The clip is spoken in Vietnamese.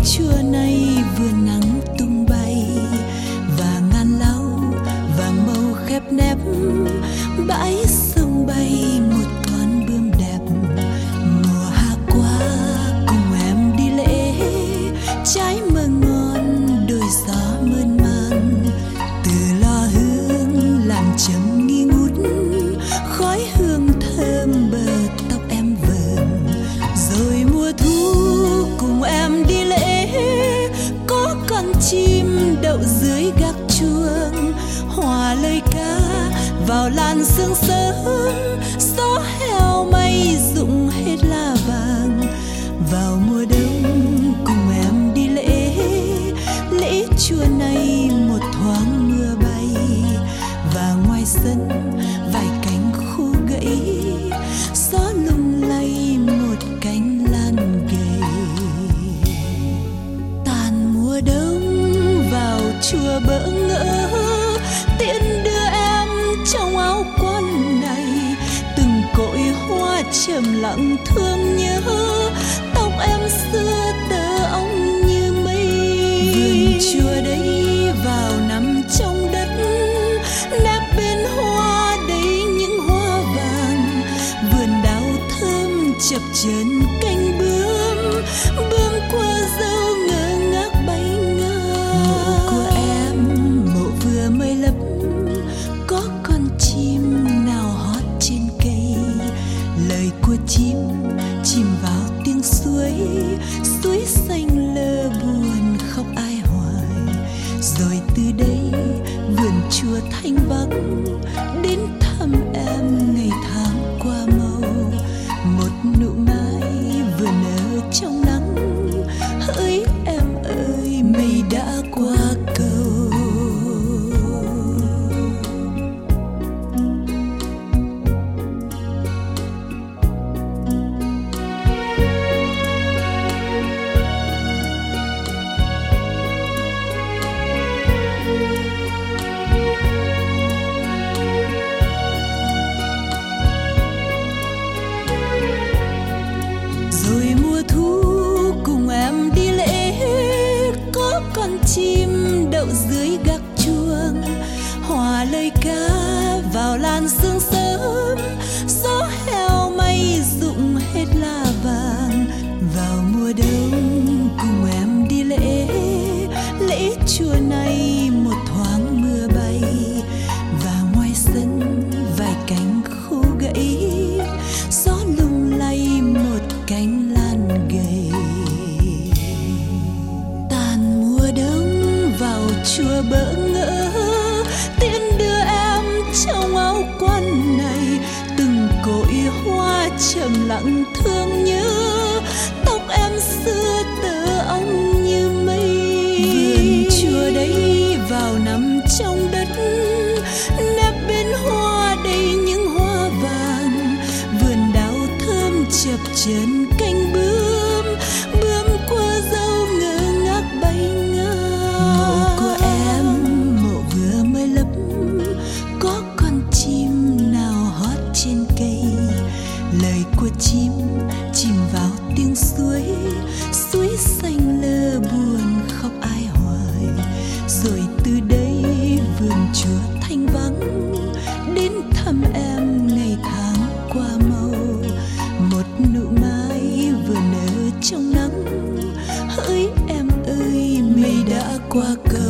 chua này vườn nắng tung bay, và ngàn lau vàng màu khép nép, bãi sông bay một thoáng bướm đẹp. Mùa hạ qua cùng em đi lễ, trái mơ ngon đôi gió mơn man, từ lò hương làm chấm nghi ngút, khói hương thơm bờ tóc em vờn. Rồi mùa thu cùng em đi lễ, có con chim đậu dưới gác chuông, hòa lời ca vào làn sương sớm. Gió heo mây rụng hết lá vàng, vào mùa đông cùng em đi lễ, lễ chùa này một thoáng mưa bay, và ngoài sân vài cánh khô gãy, gió lung lay một cánh lan gầy. Tàn mùa đông vào chùa bỡ ngỡ, tiễn đưa em trong áo quan này, từng cội hoa trầm lặng thương nhớ, tóc em xưa tơ óng như mây. Vườn chùa đấy vào nằm trong đất, nép bên hoa đấy những hoa vàng, vườn đào thơm chập chờn cánh bướm, bướm qua dâu ngơ ngác bay ngang. Mộ của em mộ vừa mới lấp, có con chim nào hót trên cây, lời của chim chìm vào tiếng suối, suối xanh lơ buồn khóc ai hoài. Rồi từ đây vườn chùa thanh vắng, đến thăm em ngày tháng qua màu. Một nụ mai vừa nở trong nắng, hỡi em ơi mây đã qua cầu. Rồi mùa thu cùng em đi lễ, có con chim đậu dưới gác chuông, hòa lời ca vào làn sương sớm. Gió heo mây rụng hết lá vàng, vào mùa đông cùng em đi lễ, lễ chùa này một thoáng mưa bay, và ngoài sân vài cánh khô gãy, gió lung lay một cánh lan gầy. Tàn mùa đông vào chùa bỡ ngỡ, tiễn đưa em trong áo quan này, từng cội hoa trầm lặng thương nhớ, tóc em xưa tơ óng như mây. Vườn chùa đấy vào nằm trong đất, nép bên hoa đầy những hoa vàng, vườn đào thơm chập chờn cánh bướm, bướm qua dâu ngơ ngác bay ngang. Mộ của em mộ vừa mới lấp, có con chim nào hót trên cây, lời của chim chìm vào tiếng suối, suối xanh lơ buồn khóc ai hoài. Rồi từ đây vườn chùa thanh vắng, đến thăm em ngày tháng qua màu. Một nụ mai vừa nở trong nắng, hỡi em ơi mây đã qua cầu.